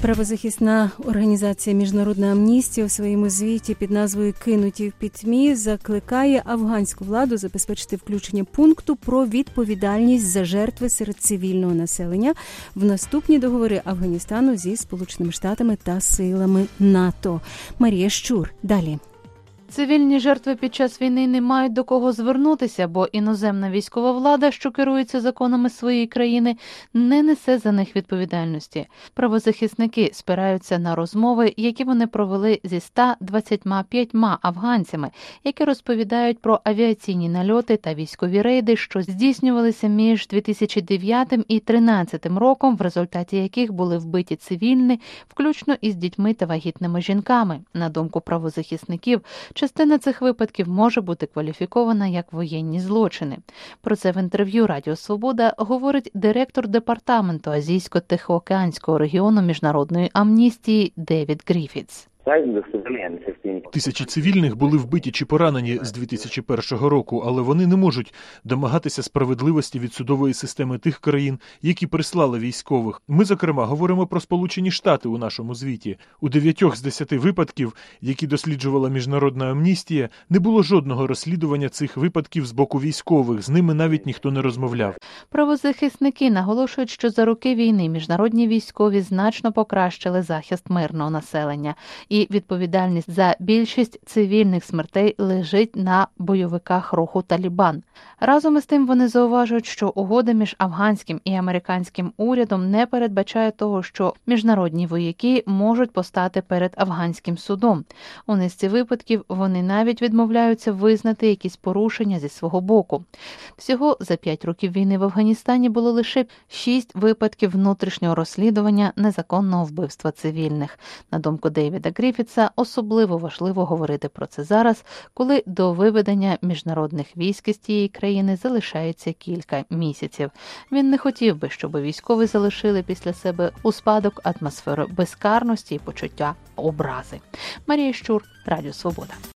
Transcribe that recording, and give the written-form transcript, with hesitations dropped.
Правозахисна організація «Міжнародна амністія» у своєму звіті під назвою «Кинуті в пітьмі» закликає афганську владу забезпечити включення пункту про відповідальність за жертви серед цивільного населення в наступні договори Афганістану зі Сполученими Штатами та силами НАТО. Марія Щур. Далі. Цивільні жертви під час війни не мають до кого звернутися, бо іноземна військова влада, що керується законами своєї країни, не несе за них відповідальності. Правозахисники спираються на розмови, які вони провели зі 125 афганцями, які розповідають про авіаційні нальоти та військові рейди, що здійснювалися між 2009 і 2013 роком, в результаті яких були вбиті цивільні, включно із дітьми та вагітними жінками. На думку правозахисників, частина цих випадків може бути кваліфікована як воєнні злочини. Про це в інтерв'ю Радіо Свобода говорить директор департаменту Азійсько-Тихоокеанського регіону Міжнародної амністії Девід Гріфітс. Тисячі цивільних були вбиті чи поранені з 2001 року, але вони не можуть домагатися справедливості від судової системи тих країн, які прислали військових. Ми, зокрема, говоримо про Сполучені Штати у нашому звіті. У 9 з 10 випадків, які досліджувала Міжнародна амністія, не було жодного розслідування цих випадків з боку військових, з ними навіть ніхто не розмовляв. Правозахисники наголошують, що за роки війни міжнародні військові значно покращили захист мирного населення. І відповідальність за більшість цивільних смертей лежить на бойовиках руху Талібан. Разом із тим вони зауважують, що угода між афганським і американським урядом не передбачає того, що міжнародні вояки можуть постати перед афганським судом. У низці випадків вони навіть відмовляються визнати якісь порушення зі свого боку. Всього за 5 років війни в Афганістані було лише 6 випадків внутрішнього розслідування незаконного вбивства цивільних. На думку Дейвіда Гріфітса, особливо важливо говорити про це зараз, коли до виведення міжнародних військ із тієї країни залишається кілька місяців. Він не хотів би, щоб військові залишили після себе у спадок атмосферу безкарності і почуття образи. Марія Щур, Радіо Свобода.